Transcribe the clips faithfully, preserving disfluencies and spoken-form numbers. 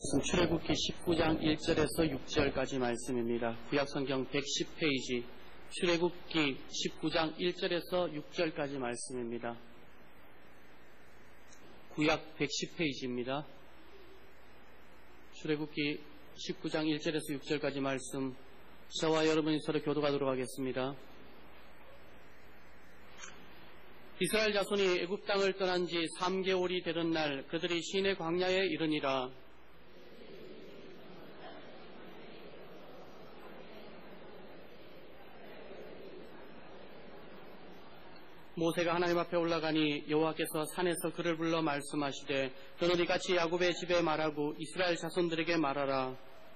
말씀 출애굽기 십구 장 일 절에서 육 절까지 말씀입니다. 구약성경 백십 페이지 출애굽기 십구 장 일 절에서 육 절까지 말씀입니다. 구약 백십 페이지입니다. 출애굽기 십구 장 일 절에서 육 절까지 말씀, 저와 여러분이 서로 교독하도록 하겠습니다. 이스라엘 자손이 애굽 땅을 떠난 지 삼 개월이 되던 날 그들이 시내 광야에 이르니라. 모세가 하나님 앞에 올라가니 여호와께서 산에서 그를 불러 말씀하시되 너는 이같이 야곱의 집에 말하고 이스라엘 자손들에게 말하라.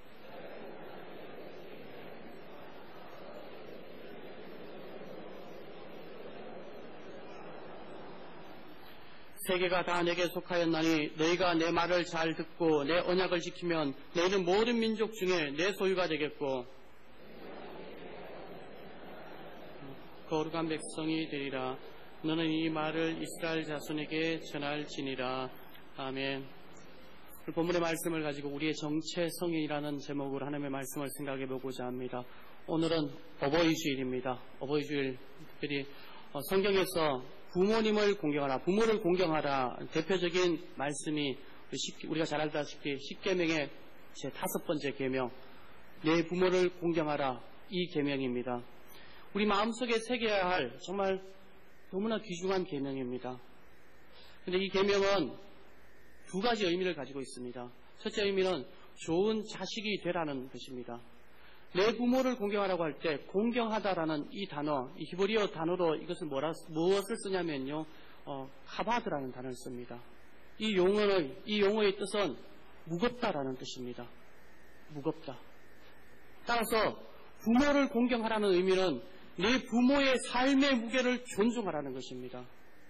세계가 다 내게 속하였나니 너희가 내 말을 잘 듣고 내 언약을 지키면 너희는 모든 민족 중에 내 소유가 되겠고 거룩한 백성이 되리라. 너는 이 말을 이스라엘 자손에게 전할지니라. 아멘. 본문의 말씀을 가지고 우리의 정체성이라는 제목으로 하나님의 말씀을 생각해 보고자 합니다. 오늘은 어버이 주일입니다. 어버이 주일, 특별히 성경에서 부모님을 공경하라, 부모를 공경하라 대표적인 말씀이 우리가 잘 알다시피 십계명의 제 다섯 번째 계명, 내 부모를 공경하라, 이 계명입니다. 우리 마음속에 새겨야 할 정말 너무나 귀중한 계명입니다. 그런데 이 계명은 두 가지 의미를 가지고 있습니다. 첫째 의미는 좋은 자식이 되라는 것입니다. 내 부모를 공경하라고 할 때 공경하다라는 이 단어, 이 히브리어 단어로 이것을 뭐라, 무엇을 쓰냐면요, 어, 카바드라는 단어를 씁니다. 이 용어의, 이 용어의 뜻은 무겁다라는 뜻입니다. 무겁다. 따라서 부모를 공경하라는 의미는 내 부모의 삶의 무게를 존중하라는 것입니다.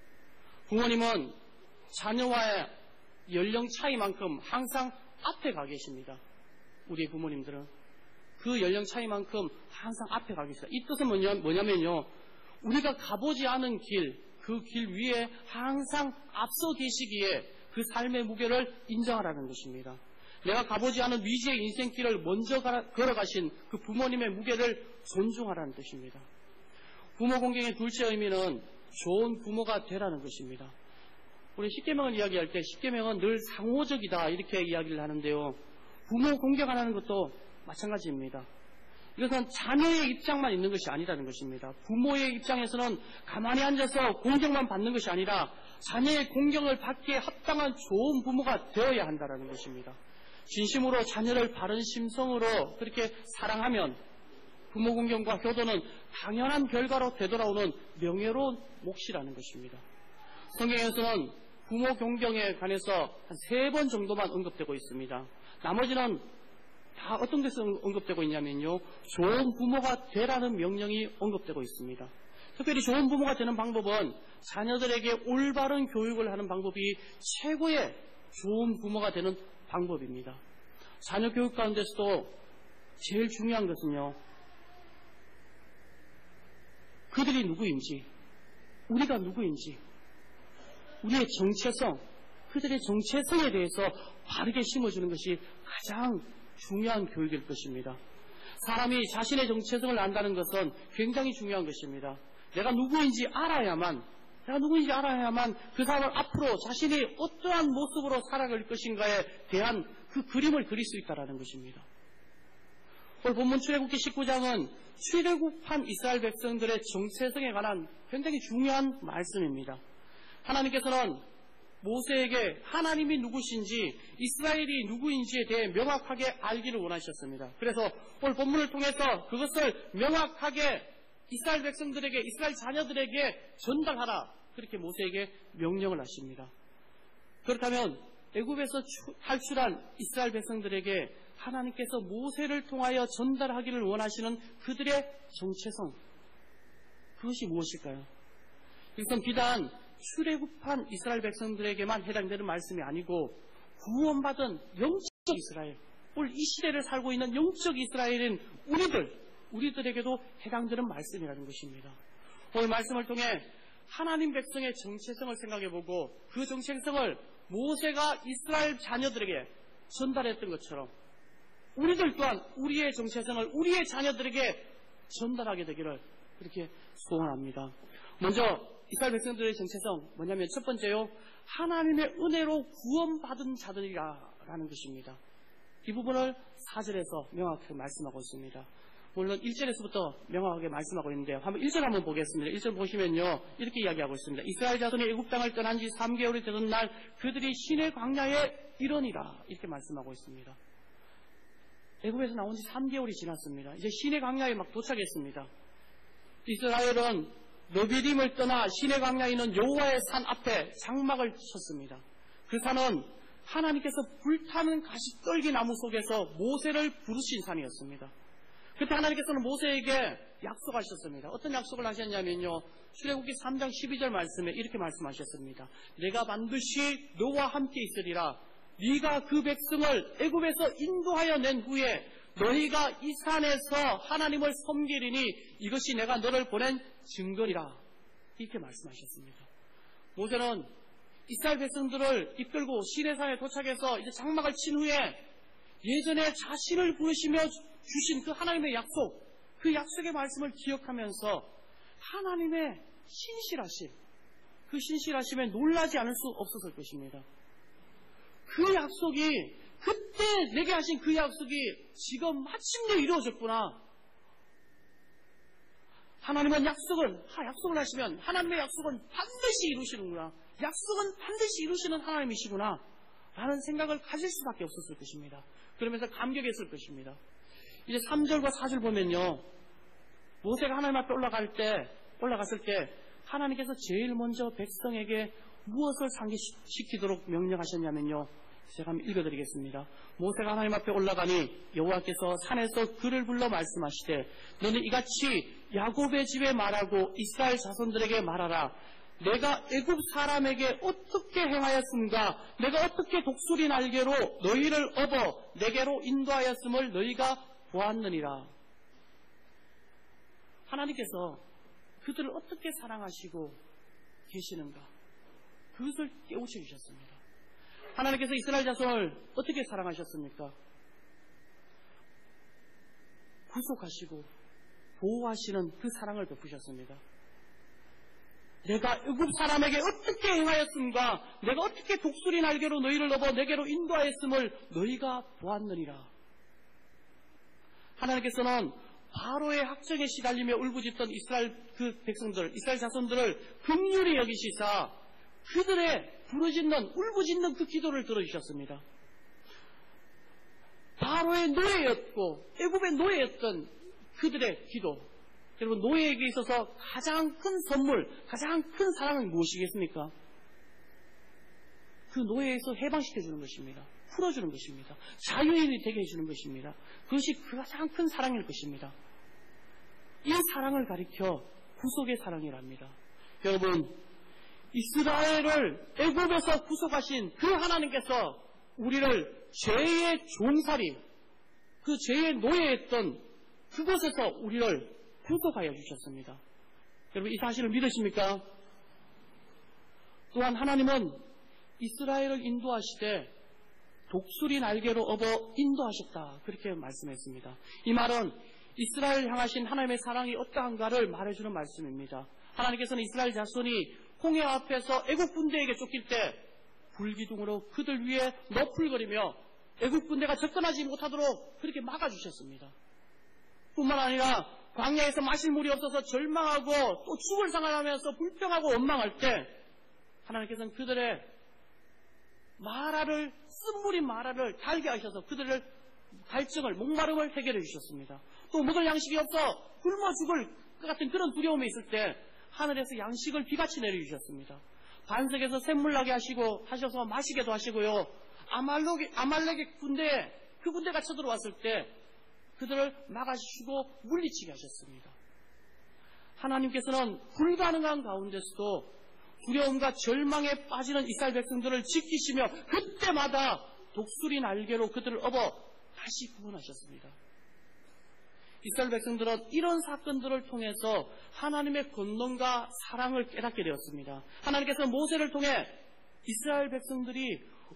부모님은 자녀와의 연령 차이만큼 항상 앞에 가 계십니다. 우리의 부모님들은 그 연령 차이만큼 항상 앞에 가 계십니다. 이 뜻은 뭐냐, 뭐냐면요, 우리가 가보지 않은 길, 그 길 위에 항상 앞서 계시기에 그 삶의 무게를 인정하라는 것입니다. 내가 가보지 않은 미지의 인생길을 먼저 걸어가신 그 부모님의 무게를 존중하라는 뜻입니다. 부모 공경의 둘째 의미는 좋은 부모가 되라는 것입니다. 우리 십계명을 이야기할 때 십계명은 늘 상호적이다 이렇게 이야기를 하는데요, 부모 공경하라는 것도 마찬가지입니다. 이것은 자녀의 입장만 있는 것이 아니라는 것입니다. 부모의 입장에서는 가만히 앉아서 공경만 받는 것이 아니라 자녀의 공경을 받기에 합당한 좋은 부모가 되어야 한다는 것입니다. 진심으로 자녀를 바른 심성으로 그렇게 사랑하면 부모 공경과 효도는 당연한 결과로 되돌아오는 명예로운 몫이라는 것입니다. 성경에서는 부모 공경에 관해서 한 세 번 정도만 언급되고 있습니다. 나머지는 다 어떤 데서 언급되고 있냐면요, 좋은 부모가 되라는 명령이 언급되고 있습니다. 특별히 좋은 부모가 되는 방법은 자녀들에게 올바른 교육을 하는 방법이 최고의 좋은 부모가 되는 방법입니다. 자녀 교육 가운데서도 제일 중요한 것은요, 그들이 누구인지, 우리가 누구인지, 우리의 정체성, 그들의 정체성에 대해서 바르게 심어주는 것이 가장 중요한 교육일 것입니다. 사람이 자신의 정체성을 안다는 것은 굉장히 중요한 것입니다. 내가 누구인지 알아야만, 내가 누구인지 알아야만 그 사람을 앞으로 자신이 어떠한 모습으로 살아갈 것인가에 대한 그 그림을 그릴 수 있다는 것입니다. 오늘 본문 출애굽기 십구 장은 출애굽한 이스라엘 백성들의 정체성에 관한 굉장히 중요한 말씀입니다. 하나님께서는 모세에게 하나님이 누구신지, 이스라엘이 누구인지에 대해 명확하게 알기를 원하셨습니다. 그래서 오늘 본문을 통해서 그것을 명확하게 이스라엘 백성들에게, 이스라엘 자녀들에게 전달하라, 그렇게 모세에게 명령을 하십니다. 그렇다면 애굽에서 탈출한 이스라엘 백성들에게 하나님께서 모세를 통하여 전달하기를 원하시는 그들의 정체성, 그것이 무엇일까요? 이것은 비단 출애굽한 이스라엘 백성들에게만 해당되는 말씀이 아니고 구원받은 영적 이스라엘, 오늘 이 시대를 살고 있는 영적 이스라엘인 우리들, 우리들에게도 해당되는 말씀이라는 것입니다. 오늘 말씀을 통해 하나님 백성의 정체성을 생각해보고 그 정체성을 모세가 이스라엘 자녀들에게, 전달했던 것처럼 우리들 또한 우리의 정체성을 우리의 자녀들에게 전달하게 되기를 그렇게 소원합니다. 먼저 이스라엘 백성들의 정체성 뭐냐면 첫 번째요, 하나님의 은혜로 구원받은 자들이라는 것입니다. 이 부분을 사 절에서 명확하게 말씀하고 있습니다. 물론 일 절에서부터 명확하게 말씀하고 있는데 한번 일 절 한번 보겠습니다. 일 절 보시면요, 이렇게 이야기하고 있습니다. 이스라엘 자손이 애굽 땅을 떠난 지 삼 개월이 되던 날 그들이 시내 광야에 이르니라, 이렇게 말씀하고 있습니다. 애굽에서 나온 지 삼 개월이 지났습니다. 이제 시내 광야에 막 도착했습니다. 이스라엘은 너비림을 떠나 시내 광야에 있는 여호와의 산 앞에 장막을 쳤습니다. 그 산은 하나님께서 불타는 가시떨기 나무 속에서 모세를 부르신 산이었습니다. 그때 하나님께서는 모세에게 약속하셨습니다. 어떤 약속을 하셨냐면요, 출애굽기 삼 장 십이 절 말씀에 이렇게 말씀하셨습니다. 내가 반드시 너와 함께 있으리라. 네가 그 백성을 애굽에서 인도하여 낸 후에 너희가 이 산에서 하나님을 섬기리니 이것이 내가 너를 보낸 증거리라, 이렇게 말씀하셨습니다. 모세는 이스라엘 백성들을 이끌고 시내산에 도착해서 이제 장막을 친 후에 예전에 자신을 부르시며 주신 그 하나님의 약속, 그 약속의 말씀을 기억하면서 하나님의 신실하심, 그 신실하심에 놀라지 않을 수 없었을 것입니다. 그 약속이, 그때 내게 하신 그 약속이 지금 마침내 이루어졌구나. 하나님은 약속을, 약속을 하시면 하나님의 약속은 반드시 이루시는구나. 약속은 반드시 이루시는 하나님이시구나 라는 생각을 가질 수밖에 없었을 것입니다. 그러면서 감격했을 것입니다. 이제 삼 절과 사 절 보면요, 모세가 하나님 앞에 올라갈 때, 올라갔을 때 하나님께서 제일 먼저 백성에게 무엇을 상기시키도록 명령하셨냐면요, 제가 한번 읽어드리겠습니다. 모세가 하나님 앞에 올라가니 여호와께서 산에서 그를 불러 말씀하시되 너는 이같이 야곱의 집에 말하고 이스라엘 자손들에게 말하라. 내가 애굽 사람에게 어떻게 행하였음과 내가 어떻게 독수리 날개로 너희를 업어 내게로 인도하였음을 너희가 보았느니라. 하나님께서 그들을 어떻게 사랑하시고 계시는가, 그것을 깨우쳐 주셨습니다. 하나님께서 이스라엘 자손을 어떻게 사랑하셨습니까? 구속하시고 보호하시는 그 사랑을 베푸셨습니다. 내가 애굽 사람에게 어떻게 행하였음과 내가 어떻게 독수리 날개로 너희를 업어 내게로 인도하였음을 너희가 보았느니라. 하나님께서는 바로의 학정에 시달리며 울부짖던 이스라엘 그 백성들, 이스라엘 자손들을 긍휼히 여기시사 그들의 부르짖는, 울부짖는 그 기도를 들어주셨습니다. 바로의 노예였고 애굽의 노예였던 그들의 기도, 여러분, 노예에게 있어서 가장 큰 선물, 가장 큰 사랑은 무엇이겠습니까? 그 노예에서 해방시켜주는 것입니다. 풀어주는 것입니다. 자유인이 되게 해주는 것입니다. 그것이 그 가장 큰 사랑일 것입니다. 이 사랑을 가리켜 구속의 사랑이랍니다. 여러분, 이스라엘을 애굽에서 구속하신 그 하나님께서 우리를 죄의 종살이, 그 죄의 노예했던 그곳에서 우리를 구속하여 주셨습니다. 여러분, 이 사실을 믿으십니까? 또한 하나님은 이스라엘을 인도하시되 독수리 날개로 업어 인도하셨다, 그렇게 말씀했습니다. 이 말은 이스라엘을 향하신 하나님의 사랑이 어떠한가를 말해주는 말씀입니다. 하나님께서는 이스라엘 자손이 홍해 앞에서 애국 군대에게 쫓길 때 불기둥으로 그들 위에 너풀거리며 애국 군대가 접근하지 못하도록 그렇게 막아주셨습니다. 뿐만 아니라 광야에서 마실 물이 없어서 절망하고 또 죽을 상하면서 불평하고 원망할 때 하나님께서는 그들의 마라를, 쓴물인 마라를 달게 하셔서 그들을 갈증을, 목마름을 해결해 주셨습니다. 또 먹을 양식이 없어 굶어 죽을 것 같은 그런 두려움이 있을 때 하늘에서 양식을 비같이 내려주셨습니다. 반석에서 샘물 나게 하시고 하셔서 마시게도 하시고요. 아말렉, 아말렉의 군대, 그 군대가 쳐들어왔을 때 그들을 막아주시고 물리치게 하셨습니다. 하나님께서는 불가능한 가운데서도 두려움과 절망에 빠지는 이스라엘 백성들을 지키시며 그때마다 독수리 날개로 그들을 업어 다시 구원하셨습니다. 이스라엘 백성들은 이런 사건들을 통해서 하나님의 권능과 사랑을 깨닫게 되었습니다. 하나님께서 모세를 통해 이스라엘 백성들이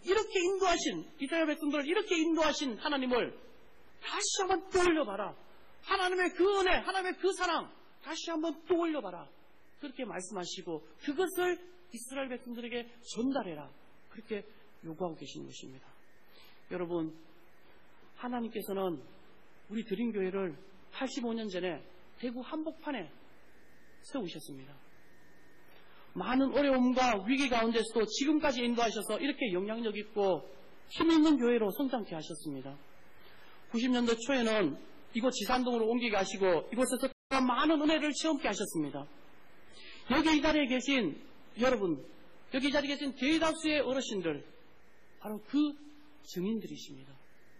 이렇게 인도하신, 이스라엘 백성들을 이렇게 인도하신 하나님을 다시 한번 떠올려봐라. 하나님의 그 은혜, 하나님의 그 사랑 다시 한번 떠올려봐라. 그렇게 말씀하시고 그것을 이스라엘 백성들에게 전달해라. 그렇게 요구하고 계시는 것입니다. 여러분, 하나님께서는 우리 드림교회를 팔십오 년 전에 대구 한복판에 세우셨습니다. 많은 어려움과 위기 가운데서도 지금까지 인도하셔서 이렇게 영향력 있고 힘있는 교회로 성장케 하셨습니다. 구십 년대 초에는 이곳 지산동으로 옮기게 하시고 이곳에서 많은 은혜를 체험케 하셨습니다. 여기 이 자리에 계신 여러분, 여기 이 자리에 계신 대다수의 어르신들, 바로 그 증인들이십니다.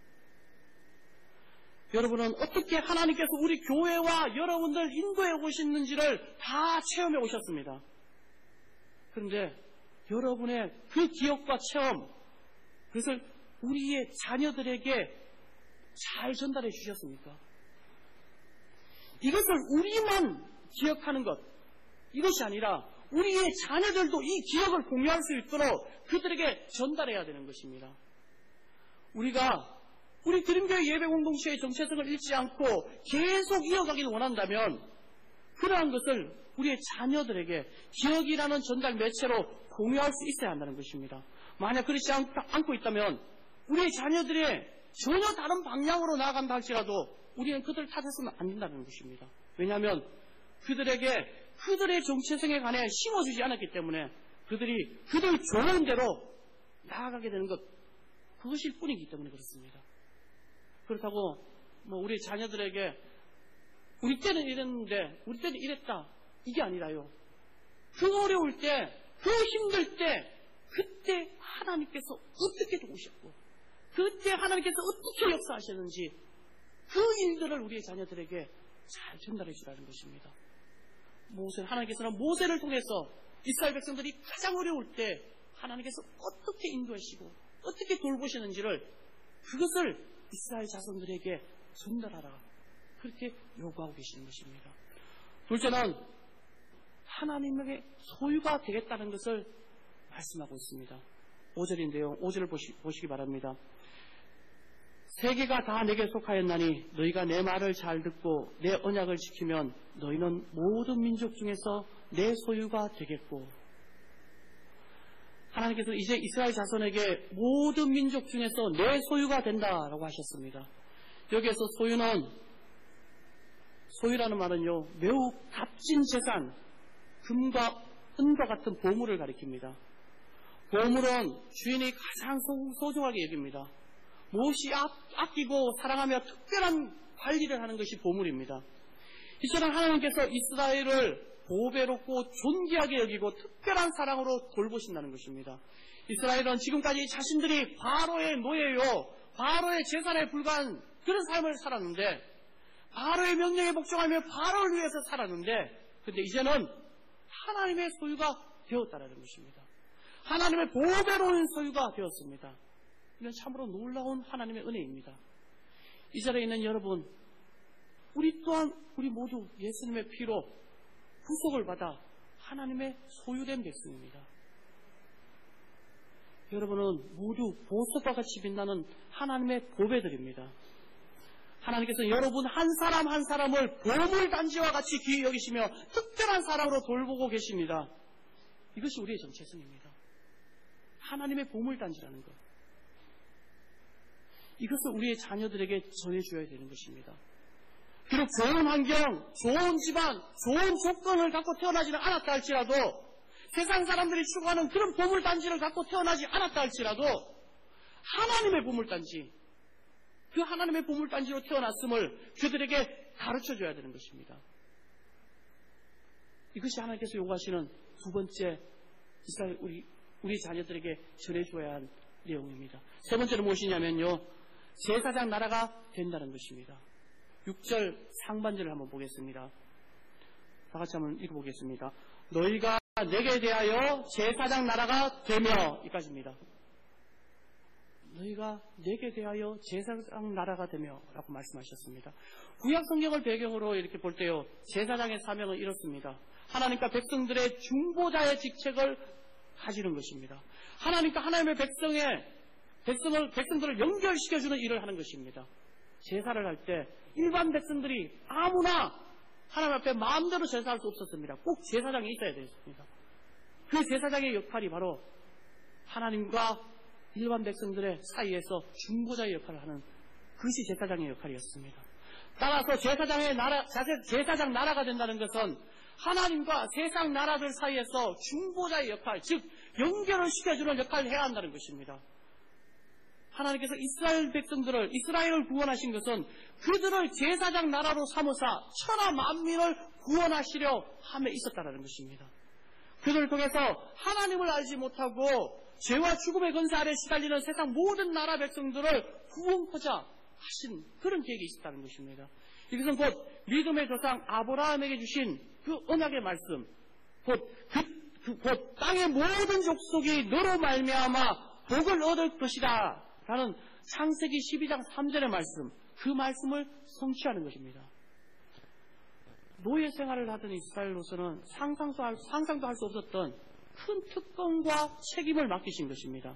여러분은 어떻게 하나님께서 우리 교회와 여러분들 인도해 오셨는지를 다 체험해 오셨습니다. 그런데 여러분의 그 기억과 체험, 그것을 우리의 자녀들에게 잘 전달해 주셨습니까? 이것을 우리만 기억하는 것, 이것이 아니라 우리의 자녀들도 이 기억을 공유할 수 있도록 그들에게 전달해야 되는 것입니다. 우리가 우리 드림교회 예배공동체의 정체성을 잃지 않고 계속 이어가기를 원한다면 그러한 것을 우리의 자녀들에게 기억이라는 전달 매체로 공유할 수 있어야 한다는 것입니다. 만약 그렇지 않고 있다면 우리의 자녀들의 전혀 다른 방향으로 나아간다 할지라도 우리는 그들을 탓해서는 안 된다는 것입니다. 왜냐하면 그들에게 그들의 정체성에 관해 심어주지 않았기 때문에 그들이 그들 좋은 대로 나아가게 되는 것, 그것일 뿐이기 때문에 그렇습니다. 그렇다고 뭐 우리 자녀들에게 우리 때는 이랬는데 우리 때는 이랬다, 이게 아니라요. 그 어려울 때, 그 힘들 때 그때 하나님께서 어떻게 도우셨고 그때 하나님께서 어떻게 역사하셨는지 그 일들을 우리의 자녀들에게 잘 전달해 주라는 것입니다. 모세, 하나님께서는 모세를 통해서 이스라엘 백성들이 가장 어려울 때 하나님께서 어떻게 인도하시고 어떻게 돌보시는지를 그것을 이스라엘 자손들에게 전달하라, 그렇게 요구하고 계시는 것입니다. 둘째는 하나님에게 소유가 되겠다는 것을 말씀하고 있습니다. 오 절인데요. 오 절을 보시, 보시기 바랍니다. 세계가 다 내게 속하였나니 너희가 내 말을 잘 듣고 내 언약을 지키면 너희는 모든 민족 중에서 내 소유가 되겠고, 하나님께서 이제 이스라엘 자손에게 모든 민족 중에서 내 소유가 된다라고 하셨습니다. 여기에서 소유는, 소유라는 말은요, 매우 값진 재산, 금과 은과 같은 보물을 가리킵니다. 보물은 주인이 가장 소중하게 여깁니다. 무엇이 아끼고 사랑하며 특별한 관리를 하는 것이 보물입니다. 이처럼 하나님께서 이스라엘을 보배롭고 존귀하게 여기고 특별한 사랑으로 돌보신다는 것입니다. 이스라엘은 지금까지 자신들이 바로의 노예요, 바로의 재산에 불과한 그런 삶을 살았는데, 바로의 명령에 복종하며 바로를 위해서 살았는데, 근데 이제는 하나님의 소유가 되었다는 것입니다. 하나님의 보배로운 소유가 되었습니다. 이건 참으로 놀라운 하나님의 은혜입니다. 이 자리에 있는 여러분, 우리 또한 우리 모두 예수님의 피로 구속을 받아 하나님의 소유된 백성입니다. 여러분은 모두 보석과 같이 빛나는 하나님의 보배들입니다. 하나님께서 여러분 한 사람 한 사람을 보물단지와 같이 귀히 여기시며 특별한 사랑으로 돌보고 계십니다. 이것이 우리의 정체성입니다. 하나님의 보물단지라는 것, 이것을 우리의 자녀들에게 전해줘야 되는 것입니다. 비록 좋은 환경, 좋은 집안, 좋은 조건을 갖고 태어나지는 않았다 할지라도, 세상 사람들이 추구하는 그런 보물단지를 갖고 태어나지 않았다 할지라도 하나님의 보물단지, 그 하나님의 보물단지로 태어났음을 그들에게 가르쳐줘야 되는 것입니다. 이것이 하나님께서 요구하시는 두 번째 이스라엘 우리, 우리 자녀들에게 전해줘야 할 내용입니다. 세 번째는 무엇이냐면요, 제사장 나라가 된다는 것입니다. 육 절 상반절을 한번 보겠습니다. 다 같이 한번 읽어보겠습니다. 너희가 내게 대하여 제사장 나라가 되며, 이까지입니다. 너희가 내게 대하여 제사장 나라가 되며 라고 말씀하셨습니다. 구약 성경을 배경으로 이렇게 볼 때요, 제사장의 사명은 이렇습니다. 하나님과 백성들의 중보자의 직책을 가지는 것입니다. 하나님과 하나님의 백성의 백성을, 백성들을 연결시켜주는 일을 하는 것입니다. 제사를 할 때 일반 백성들이 아무나 하나님 앞에 마음대로 제사할 수 없었습니다. 꼭 제사장이 있어야 되었습니다. 그 제사장의 역할이 바로 하나님과 일반 백성들의 사이에서 중보자의 역할을 하는 그것이 제사장의 역할이었습니다. 따라서 제사장의 나라, 제사장 나라가 된다는 것은 하나님과 세상 나라들 사이에서 중보자의 역할, 즉 연결을 시켜주는 역할을 해야 한다는 것입니다. 하나님께서 이스라엘 백성들을, 이스라엘을 구원하신 것은 그들을 제사장 나라로 삼으사 천하 만민을 구원하시려 함에 있었다는 것입니다. 그들을 통해서 하나님을 알지 못하고 죄와 죽음의 권세 아래 시달리는 세상 모든 나라 백성들을 구원하고자 하신 그런 계획이 있었다는 것입니다. 이것은 곧 믿음의 조상 아브라함에게 주신 그 언약의 말씀, 곧, 그, 그, 곧 땅의 모든 족속이 너로 말미암아 복을 얻을 것이다 라는 창세기 십이 장 삼 절의 말씀, 그 말씀을 성취하는 것입니다. 노예 생활을 하던 이스라엘로서는 상상도 할, 상상도 할 수 없었던 큰 특권과 책임을 맡기신 것입니다.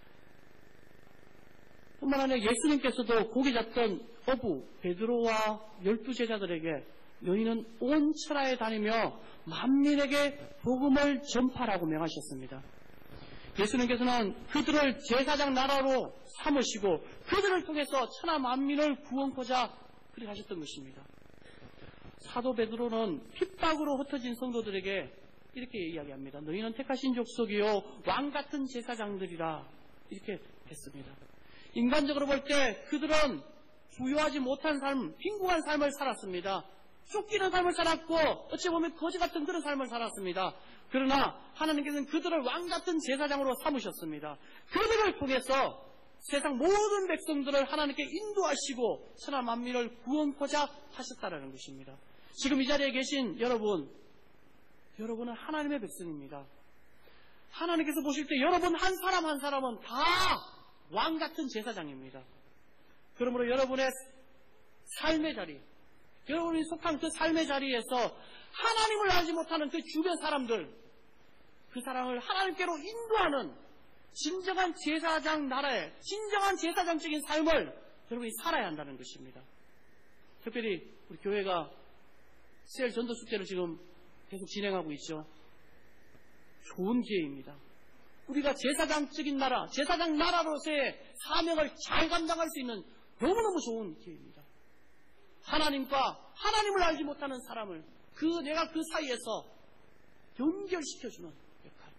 뿐만 아니라 예수님께서도 고기 잡던 어부 베드로와 열두 제자들에게 너희는 온 천하에 다니며 만민에게 복음을 전파라고 명하셨습니다. 예수님께서는 그들을 제사장 나라로 삼으시고 그들을 통해서 천하 만민을 구원코자 그리 하셨던 것입니다. 사도 베드로는 핍박으로 흩어진 성도들에게 이렇게 이야기합니다. 너희는 택하신 족속이요 왕같은 제사장들이라 이렇게 했습니다. 인간적으로 볼 때 그들은 부유하지 못한 삶, 빈궁한 삶을 살았습니다. 쫓기는 삶을 살았고 어찌 보면 거지 같은 그런 삶을 살았습니다. 그러나 하나님께서는 그들을 왕같은 제사장으로 삼으셨습니다. 그들을 통해서 세상 모든 백성들을 하나님께 인도하시고 천하 만민을 구원코자 하셨다는 것입니다. 지금 이 자리에 계신 여러분, 여러분은 하나님의 백성입니다. 하나님께서 보실 때 여러분 한 사람 한 사람은 다 왕같은 제사장입니다. 그러므로 여러분의 삶의 자리, 여러분이 속한 그 삶의 자리에서 하나님을 알지 못하는 그 주변 사람들, 그 사람을 하나님께로 인도하는 진정한 제사장 나라의 진정한 제사장적인 삶을 여러분이 살아야 한다는 것입니다. 특별히 우리 교회가 셀 전도 숙제를 지금 계속 진행하고 있죠. 좋은 기회입니다. 우리가 제사장적인 나라, 제사장 나라로서의 사명을 잘 감당할 수 있는 너무너무 좋은 기회입니다. 하나님과 하나님을 알지 못하는 사람을 그 내가 그 사이에서 연결시켜주는 역할.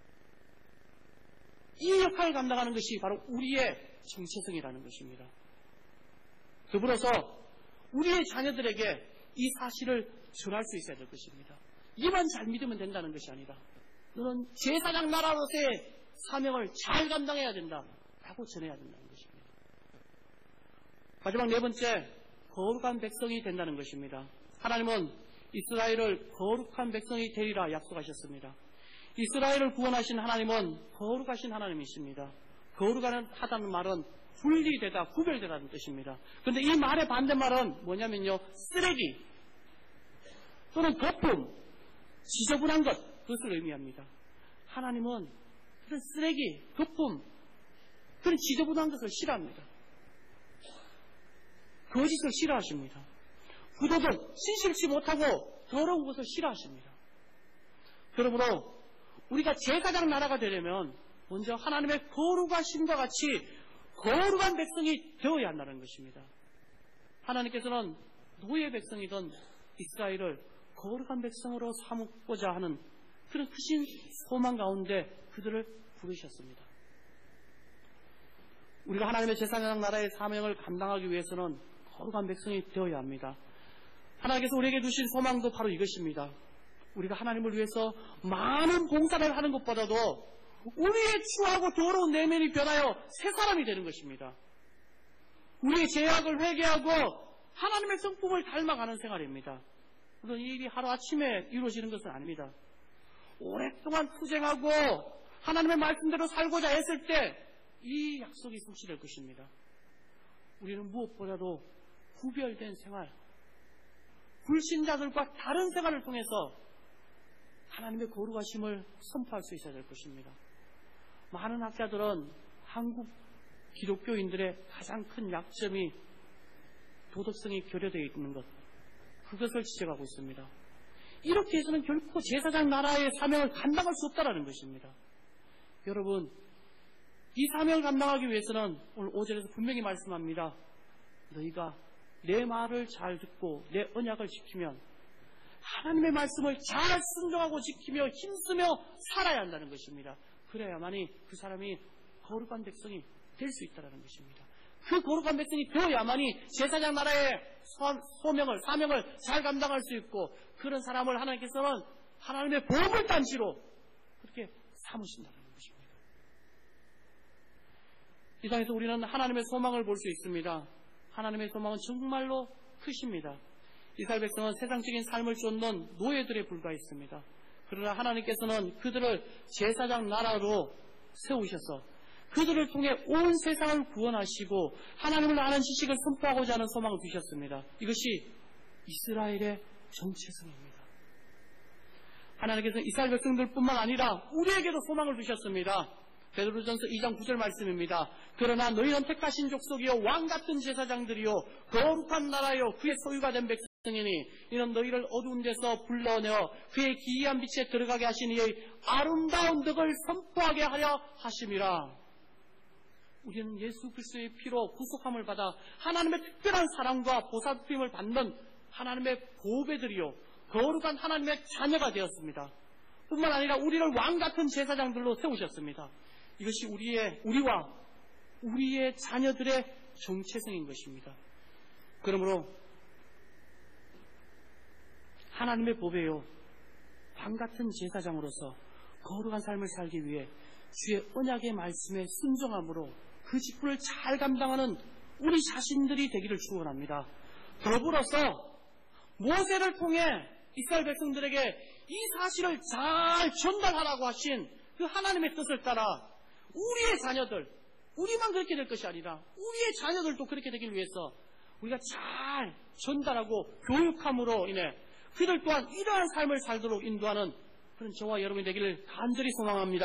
이 역할을 감당하는 것이 바로 우리의 정체성이라는 것입니다. 더불어서 우리의 자녀들에게 이 사실을 전할 수 있어야 될 것입니다. 이만 잘 믿으면 된다는 것이 아니라 너는 제사장 나라로서의 사명을 잘 감당해야 된다 라고 전해야 된다는 것입니다. 마지막 네 번째, 거룩한 백성이 된다는 것입니다. 하나님은 이스라엘을 거룩한 백성이 되리라 약속하셨습니다. 이스라엘을 구원하신 하나님은 거룩하신 하나님이십니다. 거룩하다는 말은 분리되다, 구별되다는 뜻입니다. 그런데 이 말의 반대말은 뭐냐면요, 쓰레기 또는 거품, 지저분한 것, 그것을 의미합니다. 하나님은 그런 쓰레기, 거품, 그런 지저분한 것을 싫어합니다. 거짓을 싫어하십니다. 부도덕, 신실치 못하고 더러운 것을 싫어하십니다. 그러므로 우리가 제사장 나라가 되려면 먼저 하나님의 거룩하심과 같이 거룩한 백성이 되어야 한다는 것입니다. 하나님께서는 노예 백성이던 이스라엘을 거룩한 백성으로 삼고자 하는 그런 크신 소망 가운데 그들을 부르셨습니다. 우리가 하나님의 제사장 나라의 사명을 감당하기 위해서는 거룩한 백성이 되어야 합니다. 하나님께서 우리에게 주신 소망도 바로 이것입니다. 우리가 하나님을 위해서 많은 봉사를 하는 것보다도 우리의 추하고 더러운 내면이 변하여 새 사람이 되는 것입니다. 우리의 죄악을 회개하고 하나님의 성품을 닮아가는 생활입니다. 물론 이 일이 하루아침에 이루어지는 것은 아닙니다. 오랫동안 투쟁하고 하나님의 말씀대로 살고자 했을 때 이 약속이 성취될 것입니다. 우리는 무엇보다도 구별된 생활, 불신자들과 다른 생활을 통해서 하나님의 거룩하심을 선포할 수 있어야 될 것입니다. 많은 학자들은 한국 기독교인들의 가장 큰 약점이 도덕성이 결여되어 있는 것, 그것을 지적하고 있습니다. 이렇게 해서는 결코 제사장 나라의 사명을 감당할 수 없다는 것입니다. 여러분, 이 사명을 감당하기 위해서는 오늘 오 절에서 분명히 말씀합니다. 너희가 내 말을 잘 듣고 내 언약을 지키면 하나님의 말씀을 잘 순종하고 지키며 힘쓰며 살아야 한다는 것입니다. 그래야만이 그 사람이 거룩한 백성이 될 수 있다는 것입니다. 그 거룩한 백성이 되어야만이 제사장 나라의 소명을, 사명을 잘 감당할 수 있고, 그런 사람을 하나님께서는 하나님의 보물단지로 그렇게 삼으신다는 것입니다. 이 땅에서 우리는 하나님의 소망을 볼 수 있습니다. 하나님의 소망은 정말로 크십니다. 이스라엘 백성은 세상적인 삶을 쫓는 노예들에 불과했습니다. 그러나 하나님께서는 그들을 제사장 나라로 세우셔서 그들을 통해 온 세상을 구원하시고 하나님을 아는 지식을 선포하고자 하는 소망을 주셨습니다. 이것이 이스라엘의 정체성입니다. 하나님께서는 이스라엘 백성들뿐만 아니라 우리에게도 소망을 주셨습니다. 베드로전서 이 장 구 절 말씀입니다. 그러나 너희는 택하신 족속이요 왕같은 제사장들이요 거룩한 나라요 그의 소유가 된 백성이니 이는 너희를 어두운 데서 불러내어 그의 기이한 빛에 들어가게 하신 이의 아름다운 덕을 선포하게 하려 하심이라. 우리는 예수 그리스도의 피로 구속함을 받아 하나님의 특별한 사랑과 보살핌을 받는 하나님의 보배들이요 거룩한 하나님의 자녀가 되었습니다. 뿐만 아니라 우리를 왕같은 제사장들로 세우셨습니다. 이것이 우리의, 우리와 우리의 자녀들의 정체성인 것입니다. 그러므로 하나님의 보배요 왕같은 제사장으로서 거룩한 삶을 살기 위해 주의 언약의 말씀에 순종함으로 그 직분을 잘 감당하는 우리 자신들이 되기를 축원합니다. 더불어서 모세를 통해 이스라엘 백성들에게 이 사실을 잘 전달하라고 하신 그 하나님의 뜻을 따라 우리의 자녀들, 우리만 그렇게 될 것이 아니라 우리의 자녀들도 그렇게 되기 위해서 우리가 잘 전달하고 교육함으로 인해 그들 또한 이러한 삶을 살도록 인도하는 그런 저와 여러분이 되기를 간절히 소망합니다.